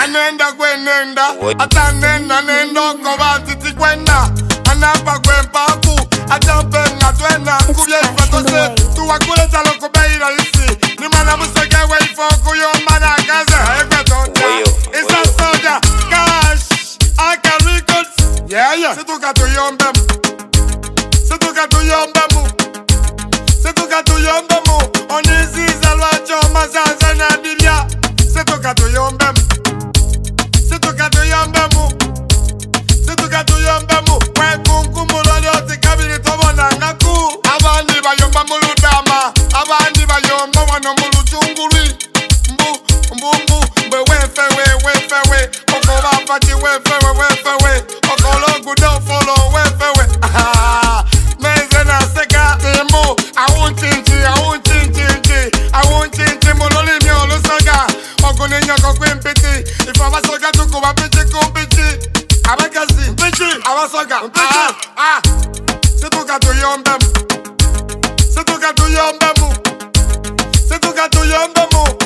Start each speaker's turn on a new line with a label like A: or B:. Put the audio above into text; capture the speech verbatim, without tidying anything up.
A: Anenda kwenenda atanenda nendo kobati tikwenda anapa kwempaku atampenga twenda kubye fatose tuwakule talo kubeira isi ni mana musege weifoku yo mana kaze ekwetonda isa soja cash aka records yeah yeah situka tuyombem situka tuyombemu situka tuyombemu oniziza lwacho mazaza na bibia situka tuyombem situka tuyombemu situka tuyombemu wekunkumula lyoti kabiri tobona ngaku abandi bayomba muludama abandi bayomba wano muluchunguri mbu mbu mbu mbe wefewe wefewe okoba pati wefewe wefewe okologu don't follow wefewe meze na seka timu awunchinchi awunchinchi awunchinchi muloli myolusoga oguninya kokwempiti ifa basoga tukuba pichi kumpichi abakazi pichi abasoga pichi ah situka tuyombemu situka tuyombemu situka tuyombemu